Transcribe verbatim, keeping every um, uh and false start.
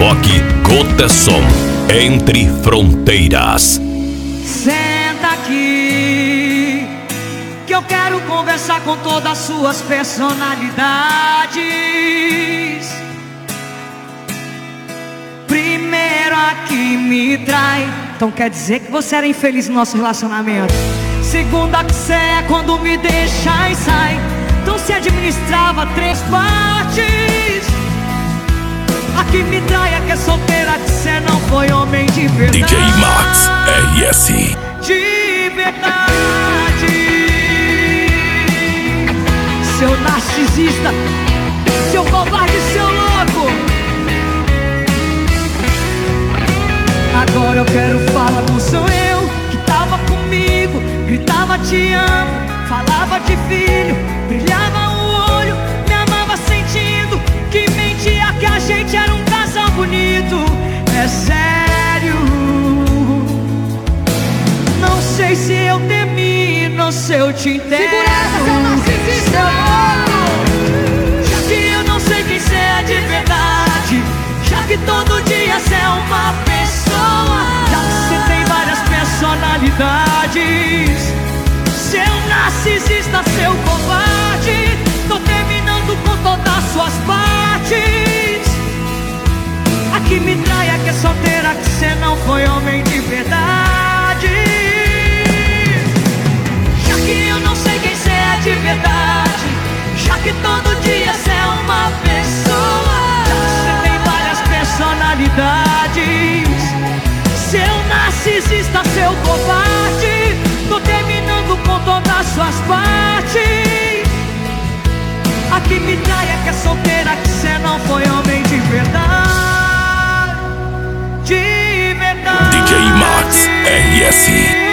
Rock Goteson, Entre Fronteiras. Senta aqui, que eu quero conversar com todas as suas personalidades. Primeiro a que me trai, então quer dizer que você era infeliz no nosso relacionamento. Segunda que cê é quando me deixa e sai, então se administrava três partes. A que me trai é que é solteira, que cê não foi homem de verdade. D J Max R S. De verdade. Seu narcisista, seu covarde, seu louco. Agora eu quero falar com sou eu, que tava comigo, gritava te amo, falava de filho, brilhava o olho, me amava sentindo que mentia que a gente era um casal bonito. É sério, não sei se eu termino, se eu te entendo. Segura essa, seu narcisista! Já que eu não sei quem cê é de verdade, já que todo dia cê é uma pessoa, já que cê tem várias personalidades, seu narcisista, seu covarde, tô terminando com todas as suas partes. A que me trai é que é solteira, que cê não foi homem de verdade. Já que eu não sei quem cê é de verdade, já que todo dia cê é uma pessoa, já que cê tem várias personalidades, seu narcisista, seu covarde, tô terminando com todas as suas partes. A que me trai é que é solteira, que cê não foi homem de verdade. De verdade. D J Max R S.